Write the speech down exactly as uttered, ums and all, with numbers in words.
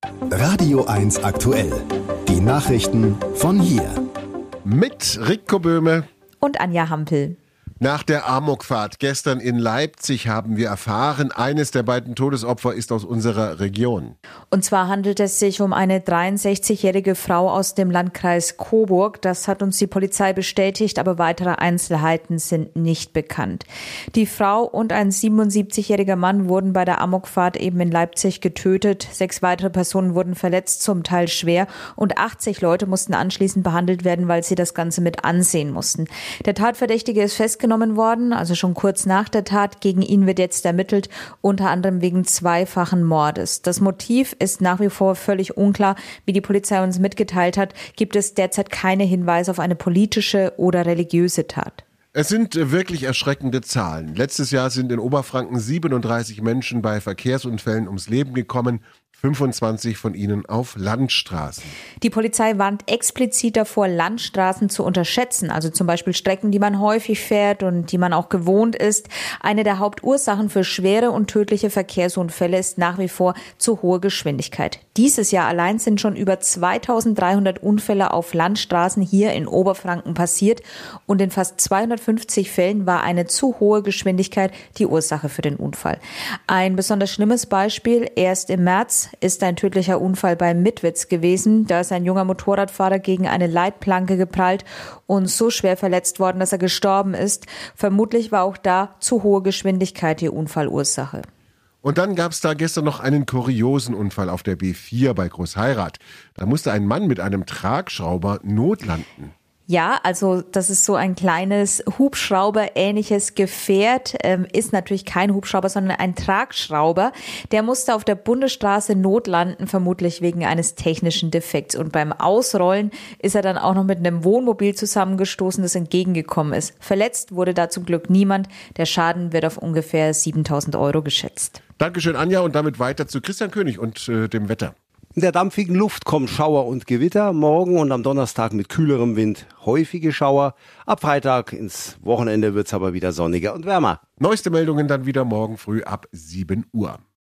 Radio eins aktuell. Die Nachrichten von hier. Mit Rico Böhme und Anja Hampel. Nach der Amokfahrt gestern in Leipzig haben wir erfahren, eines der beiden Todesopfer ist aus unserer Region. Und zwar handelt es sich um eine dreiundsechzigjährige Frau aus dem Landkreis Coburg. Das hat uns die Polizei bestätigt, aber weitere Einzelheiten sind nicht bekannt. Die Frau und ein siebenundsiebzigjähriger Mann wurden bei der Amokfahrt eben in Leipzig getötet. Sechs weitere Personen wurden verletzt, zum Teil schwer. Und achtzig Leute mussten anschließend behandelt werden, weil sie das Ganze mit ansehen mussten. Der Tatverdächtige ist festgenommen worden, also schon kurz nach der Tat. Gegen ihn wird jetzt ermittelt, unter anderem wegen zweifachen Mordes. Das Motiv ist nach wie vor völlig unklar. Wie die Polizei uns mitgeteilt hat, gibt es derzeit keine Hinweise auf eine politische oder religiöse Tat. Es sind wirklich erschreckende Zahlen. Letztes Jahr sind in Oberfranken siebenunddreißig Menschen bei Verkehrsunfällen ums Leben gekommen, fünfundzwanzig von ihnen auf Landstraßen. Die Polizei warnt explizit davor, Landstraßen zu unterschätzen, also zum Beispiel Strecken, die man häufig fährt und die man auch gewohnt ist. Eine der Hauptursachen für schwere und tödliche Verkehrsunfälle ist nach wie vor zu hohe Geschwindigkeit. Dieses Jahr allein sind schon über zweitausenddreihundert Unfälle auf Landstraßen hier in Oberfranken passiert und in fast zweihundertfünfzig Fällen war eine zu hohe Geschwindigkeit die Ursache für den Unfall. Ein besonders schlimmes Beispiel: Erst im März ist ein tödlicher Unfall bei Mitwitz gewesen. Da ist ein junger Motorradfahrer gegen eine Leitplanke geprallt und so schwer verletzt worden, dass er gestorben ist. Vermutlich war auch da zu hohe Geschwindigkeit die Unfallursache. Und dann gab es da gestern noch einen kuriosen Unfall auf der B vier bei Großheirath. Da musste ein Mann mit einem Tragschrauber notlanden. Ja, also das ist so ein kleines Hubschrauber-ähnliches Gefährt, ähm, ist natürlich kein Hubschrauber, sondern ein Tragschrauber. Der musste auf der Bundesstraße notlanden, vermutlich wegen eines technischen Defekts. Und beim Ausrollen ist er dann auch noch mit einem Wohnmobil zusammengestoßen, das entgegengekommen ist. Verletzt wurde da zum Glück niemand. Der Schaden wird auf ungefähr siebentausend Euro geschätzt. Dankeschön, Anja, und damit weiter zu Christian König und äh, dem Wetter. In der dampfigen Luft kommen Schauer und Gewitter. Morgen und am Donnerstag mit kühlerem Wind häufige Schauer. Ab Freitag ins Wochenende wird es aber wieder sonniger und wärmer. Neueste Meldungen dann wieder morgen früh ab sieben Uhr.